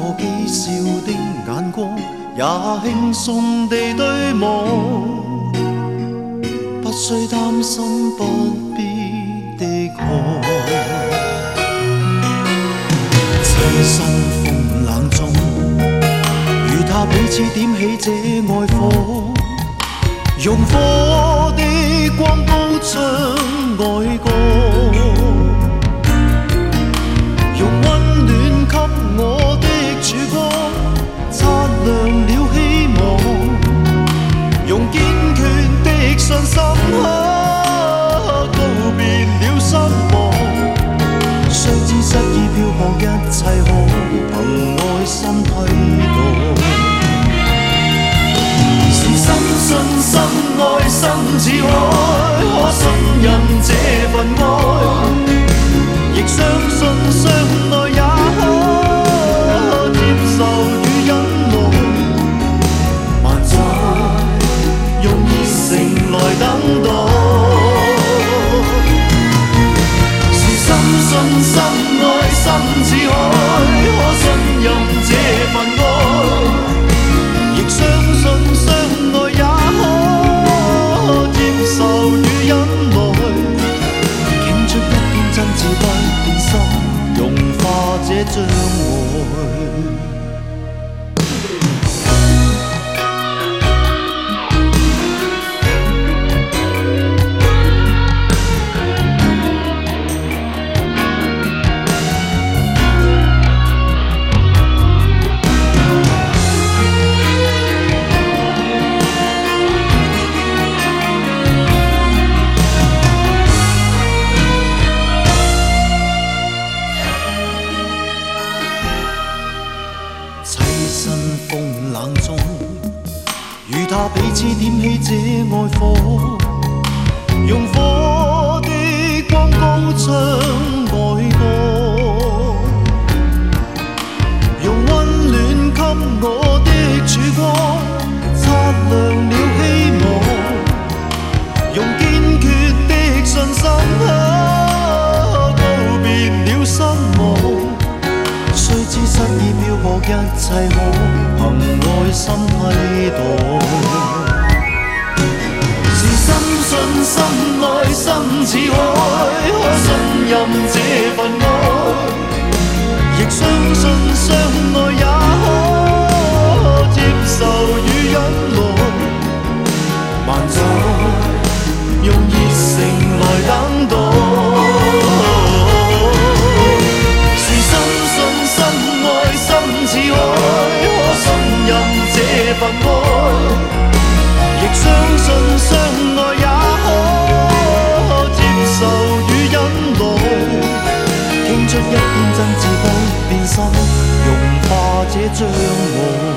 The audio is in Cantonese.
個譏笑的眼光，也輕鬆地對望，不需擔心不必的看。棲身風冷中，與他彼此點起這愛火，用火的光高唱愛歌。用溫暖給我的曙光，擦亮了希望。用堅決的信心，告別了失望。雖知失意漂泊，一切可憑愛心批盪。是深信深愛心似海，可信任這份愛。亦相信相愛也可接受與忍耐，還在用熱誠來等待。是深信深愛心似海，可信任這份愛。亦相信相愛也可接受與忍耐，傾出一片真摯不變心，融化這障礙。與他彼此點起這愛火，用火的光高唱愛歌，用溫暖給我的曙光，擦亮了希望。用堅決的信心，告別了失望。雖知失意漂泊，一切可憑愛心批盪。是深信深愛心似海，可信任這份愛。亦相信相愛也可接受與忍耐，還在用熱誠來等待。似海，可信任這份愛，亦相信相愛也可接受與忍耐，傾出一片真摯不變心，融化這障礙。